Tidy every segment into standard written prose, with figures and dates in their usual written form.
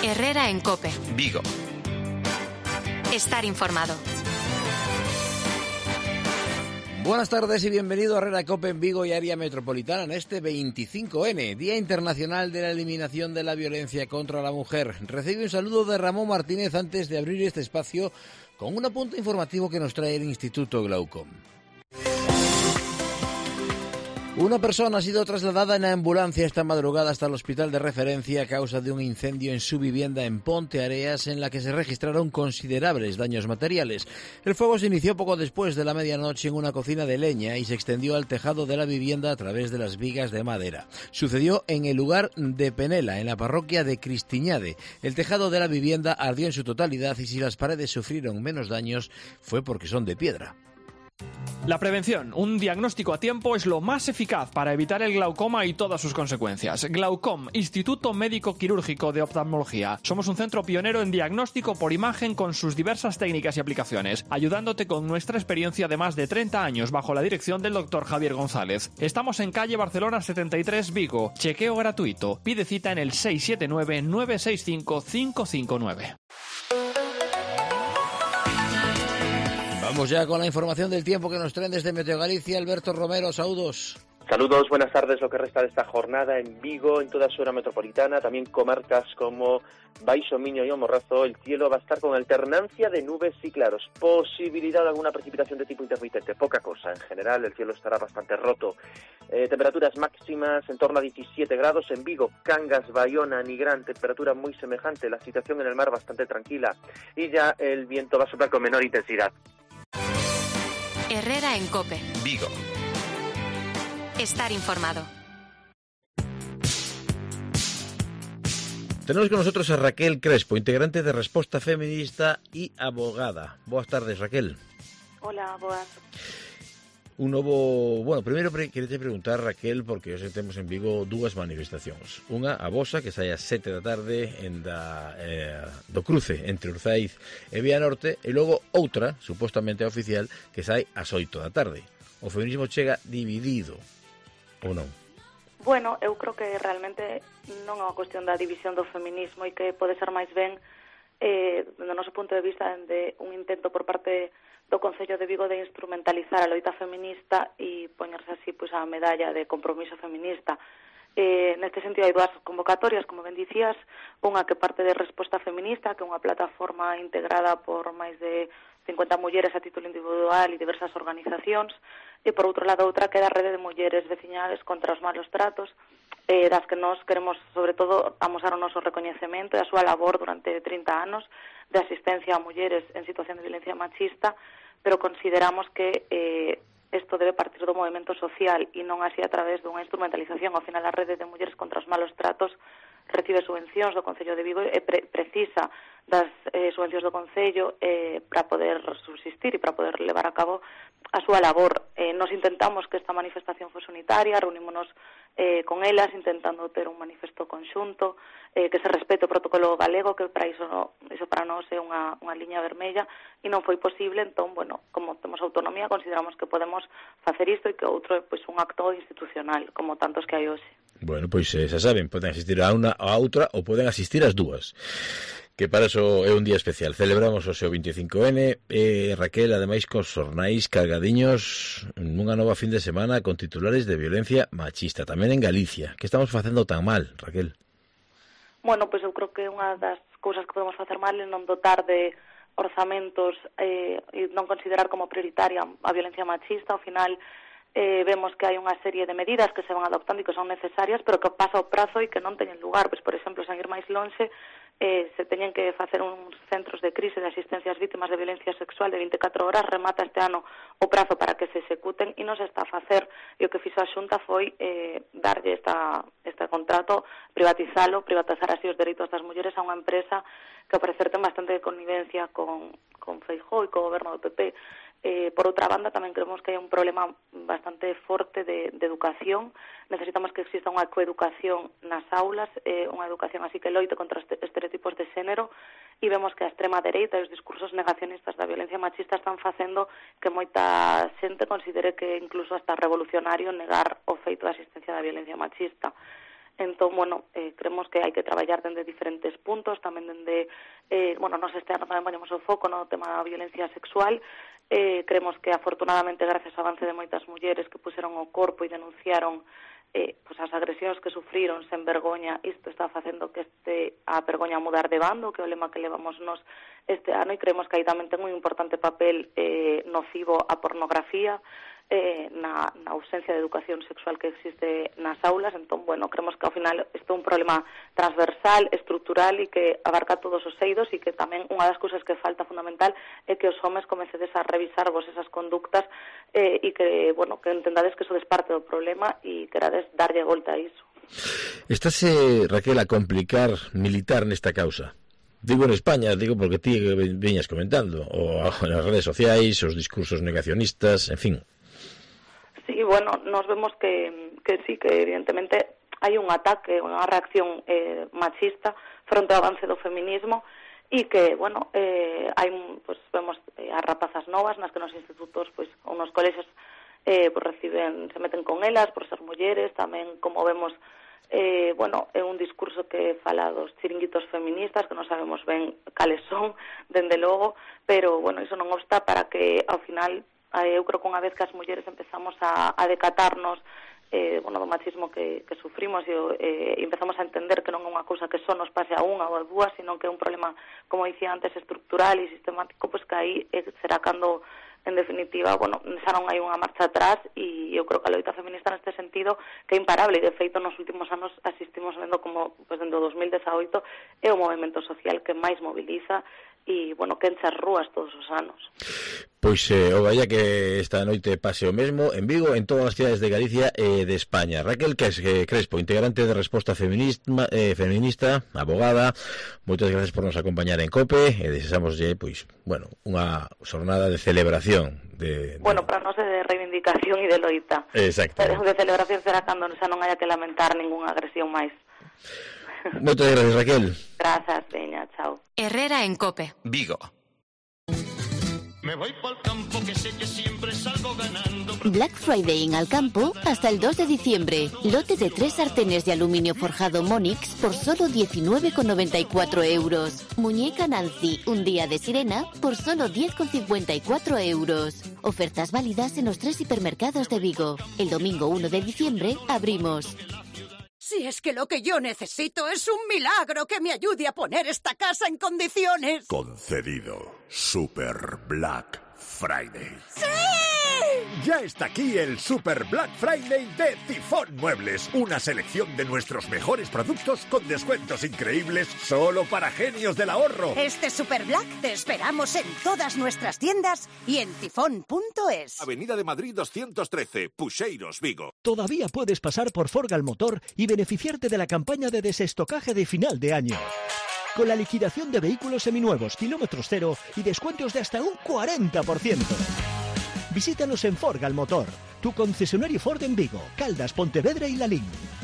Herrera en COPE. Vigo. Estar informado. Buenas tardes y bienvenido a Herrera COPE en Vigo y área metropolitana en este 25N, Día Internacional de la Eliminación de la Violencia contra la Mujer. Recibe un saludo de Ramón Martínez antes de abrir este espacio con un apunte informativo que nos trae el Instituto Glaucom. Una persona ha sido trasladada en ambulancia esta madrugada hasta el hospital de referencia a causa de un incendio en su vivienda en Ponteareas, en la que se registraron considerables daños materiales. El fuego se inició poco después de la medianoche en una cocina de leña y se extendió al tejado de la vivienda a través de las vigas de madera. Sucedió en el lugar de Penela, en la parroquia de Cristiñade. El tejado de la vivienda ardió en su totalidad y si las paredes sufrieron menos daños fue porque son de piedra. La prevención, un diagnóstico a tiempo, es lo más eficaz para evitar el glaucoma y todas sus consecuencias. Glaucom, Instituto Médico Quirúrgico de Oftalmología. Somos un centro pionero en diagnóstico por imagen con sus diversas técnicas y aplicaciones, ayudándote con nuestra experiencia de más de 30 años bajo la dirección del Dr. Javier González. Estamos en calle Barcelona 73, Vigo. Chequeo gratuito. Pide cita en el 679-965-559. Vamos ya con la información del tiempo que nos traen desde Meteo Galicia. Alberto Romero, saludos. Saludos, buenas tardes. Lo que resta de esta jornada en Vigo, en toda su zona metropolitana, también comarcas como Baixo Miño y O Morrazo, el cielo va a estar con alternancia de nubes y claros. Posibilidad de alguna precipitación de tipo intermitente, poca cosa. En general, el cielo estará bastante roto. Temperaturas máximas en torno a 17 grados en Vigo, Cangas, Baiona, Nigrán, temperatura muy semejante. La situación en el mar bastante tranquila y ya el viento va a soplar con menor intensidad. Herrera en COPE. Vigo. Estar informado. Tenemos con nosotros a Raquel Crespo, integrante de Resposta Feminista y abogada. Buenas tardes, Raquel. Hola, boas. Un novo... Bueno, primeiro queria preguntar, Raquel, porque hoxe temos en Vigo dúas manifestacións. Unha, a vosa, que sai ás 7 da tarde en do cruce entre Urzaiz e Vía Norte, e logo outra, supostamente oficial, que sai ás 8 da tarde. O feminismo chega dividido, ou non? Bueno, eu creo que realmente non é unha cuestión da división do feminismo e que pode ser máis ben, do noso punto de vista, de un intento por parte do Concello de Vigo de instrumentalizar a loita feminista e poñerse así pois a medalla de compromiso feminista. Neste sentido hai dúas convocatorias, como ben dicías, unha que parte de Resposta Feminista, que é unha plataforma integrada por máis de 50 mulleres a título individual e diversas organizacións, e por outro lado outra que é da Rede de Mulleres Veciñales contra os Malos Tratos, das que nós queremos, sobre todo, amosar o noso recoñecemento e a súa labor durante 30 anos de asistencia a mulleres en situación de violencia machista, pero consideramos que isto debe partir do movimento social e non así a través dunha instrumentalización. Ao final, a Rede de Mulleres contra os Malos Tratos recibe subvencións do Concello de Vigo e precisa das subvencións do Concello para poder subsistir e para poder levar a cabo a súa labor. Nos intentamos que esta manifestación fose unitaria, reunímonos con elas intentando ter un manifesto conxunto, que se respete o protocolo galego, que para iso para nós é unha liña vermella, e non foi posible. Entón, bueno, como temos autonomía, consideramos que podemos facer isto e que outro é pois, un acto institucional, como tantos que hai hoxe. Bueno, pois xa saben, poden asistir a unha ou a outra ou poden asistir ás dúas, que para eso é un día especial. Celebramos o seu 25N, Raquel, ademais cos xornais cargadiños nunha nova fin de semana con titulares de violencia machista, tamén en Galicia. Que estamos facendo tan mal, Raquel? Bueno, pois eu creo que unha das cousas que podemos facer mal é non dotar de orzamentos e non considerar como prioritaria a violencia machista. Ao final vemos que hai unha serie de medidas que se van adoptando e que son necesarias, pero que pasa o prazo e que non teñen lugar. Pois, por exemplo, sen ir máis lonxe, se teñen que facer uns centros de crise de asistencia ás vítimas de violencia sexual de 24 horas, remata este ano o prazo para que se executen e non se está a facer. E o que fixo a Xunta foi darlle este contrato, privatizar así os dereitos das mulleres a unha empresa que ao parecer ten bastante connivencia con Feijóo e co goberno do PP. Por outra banda, tamén creemos que hai un problema bastante forte de educación. Necesitamos que exista unha coeducación nas aulas, unha educación así que loite contra estereotipos de xénero, e vemos que a extrema dereita e os discursos negacionistas da violencia machista están facendo que moita xente considere que incluso hasta revolucionario negar o feito de asistencia da violencia machista. Entón, creemos que hai que traballar dende diferentes puntos, tamén dende, nos este ano tamén poñemos o foco no tema da violencia sexual. Creemos que afortunadamente gracias ao avance de moitas mulleres que puseron o corpo e denunciaron as agresións que sufriron sen vergoña, isto está facendo que a vergoña mudar de bando, que é o lema que levamos nos este ano, e creemos que aí tamén ten un importante papel nocivo a pornografía, na ausencia de educación sexual que existe nas aulas. Entón, creemos que ao final isto é un problema transversal, estrutural e que abarca todos os eidos, e que tamén unha das cousas que falta fundamental é que os homes comecedes a revisarvos esas conductas e que entendades que sodes parte do problema e querades darlle volta a iso. Estáse, Raquel, a complicar militar nesta causa? Digo en España, porque ti viñas comentando, ou nas redes sociais, os discursos negacionistas, en fin. Sí, nos vemos que sí, que evidentemente hai un ataque, unha reacción machista fronte ao avance do feminismo e que, vemos as rapazas novas nas que nos institutos, ou nos colexios se meten con elas por ser mulleres, tamén como vemos é un discurso que fala dos chiringuitos feministas que non sabemos ben cales son, dende logo, pero, iso non obsta para que, ao final, eu creo que unha vez que as mulleres empezamos a decatarnos do machismo que sufrimos e empezamos a entender que non é unha cousa que só nos pase a unha ou a dúas, sino que é un problema, como dicía antes, estructural e sistemático, pois que aí será cando, en definitiva, xa non hai unha marcha atrás, e eu creo que a loita feminista neste sentido que é imparable, e de feito nos últimos anos asistimos vendo como, dentro do 2018 é o movemento social que máis moviliza e, que enche as rúas todos os anos. Pois o vaya que esta noite pase o mesmo en Vigo, en todas as cidades de Galicia e de España. Raquel Crespo, integrante de Resposta Feminista, abogada, moitas gracias por nos acompañar en COPE e deseámoslle, unha xornada de celebración. Para nós é de reivindicación e de loita. Exacto. De celebración será cando xa non haya que lamentar ningunha agresión máis. Moitas gracias, Raquel. Grazas, veña, chao. Herrera en COPE. Vigo. Me voy pa'l campo que sé que siempre salgo ganando. Black Friday en Alcampo hasta el 2 de diciembre. Lote de 3 sartenes de aluminio forjado Monix por solo 19,94 euros. Muñeca Nancy, un día de sirena por solo 10,54 euros. Ofertas válidas en los 3 hipermercados de Vigo. El domingo 1 de diciembre abrimos. Si es que lo que yo necesito es un milagro que me ayude a poner esta casa en condiciones. Concedido. Super Black Friday. ¡Sí! Ya está aquí el Super Black Friday de Tifón Muebles. Una selección de nuestros mejores productos con descuentos increíbles solo para genios del ahorro. Este Super Black te esperamos en todas nuestras tiendas y en tifón.es. Avenida de Madrid 213, Puxeiros, Vigo. Todavía puedes pasar por Forgal Motor y beneficiarte de la campaña de desestocaje de final de año. Con la liquidación de vehículos seminuevos, kilómetros cero y descuentos de hasta un 40%. Visítanos en Forgal Motor, tu concesionario Ford en Vigo, Caldas, Pontevedra e Lalín.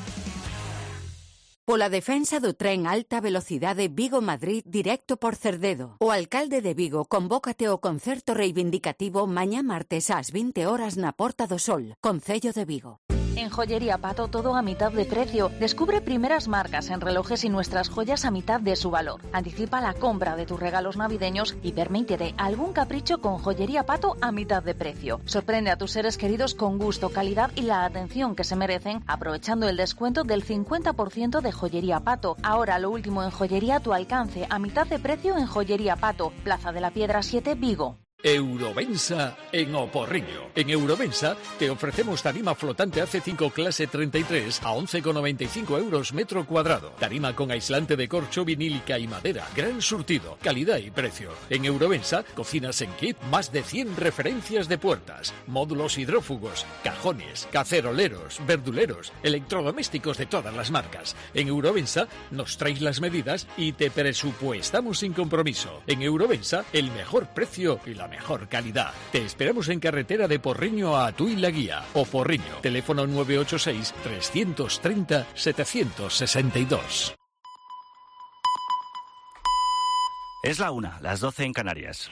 Pola defensa do tren alta velocidade Vigo-Madrid directo por Cerdedo. O alcalde de Vigo convócate ao concerto reivindicativo mañá martes ás 20 horas na Porta do Sol, Concello de Vigo. En Joyería Pato todo a mitad de precio. Descubre primeras marcas en relojes y nuestras joyas a mitad de su valor. Anticipa la compra de tus regalos navideños y permítete algún capricho con Joyería Pato a mitad de precio. Sorprende a tus seres queridos con gusto, calidad y la atención que se merecen, aprovechando el descuento del 50% de Joyería Pato. Ahora lo último en joyería a tu alcance, a mitad de precio en Joyería Pato, Plaza de la Piedra 7, Vigo. Eurovensa en O Porriño. En Eurovensa te ofrecemos tarima flotante AC5 clase 33 a 11,95 euros metro cuadrado. Tarima con aislante de corcho, vinílica y madera. Gran surtido, calidad y precio. En Eurovensa, cocinas en kit, más de 100 referencias de puertas, módulos hidrófugos, cajones, caceroleros, verduleros, electrodomésticos de todas las marcas. En Eurovensa nos traes las medidas y te presupuestamos sin compromiso. En Eurovensa, el mejor precio y la mejor calidad. Te esperamos en carretera de Porriño a Tui la Guía o Porriño. Teléfono 986 330 762. Es la 1, las 12 en Canarias.